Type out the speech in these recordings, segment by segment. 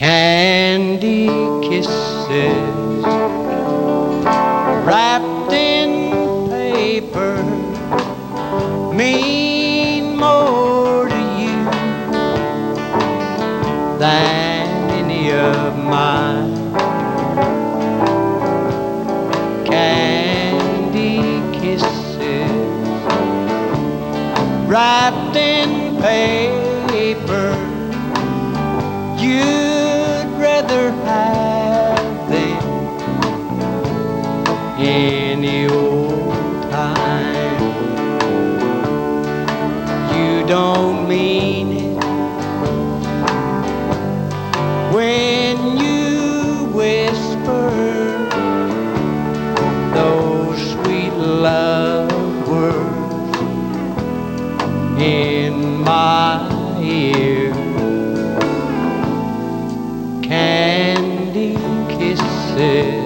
Candy kisses wrapped in paper mean more to you than any of mine. Candy kisses wrapped in paper, you'd rather have them any old time. You don't mean it when you whisper those sweet love words in my ear. Candy kisses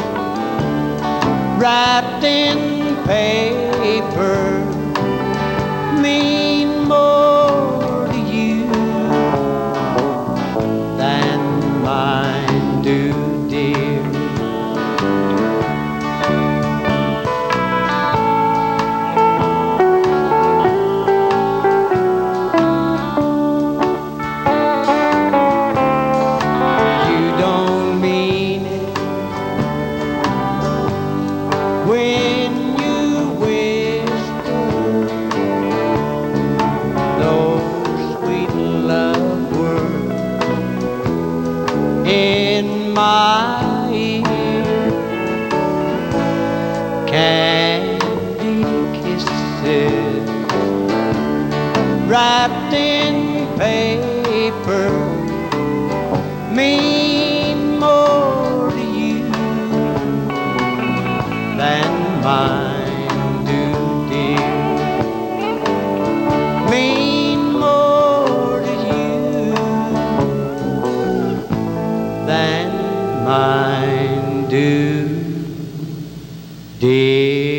wrapped in paper mean more to you than mine do, dear. When you whisper those sweet love words in my ear. Candy kisses wrapped in paper mean more to you than mine do, dear. Mean more to you than mine do, dear.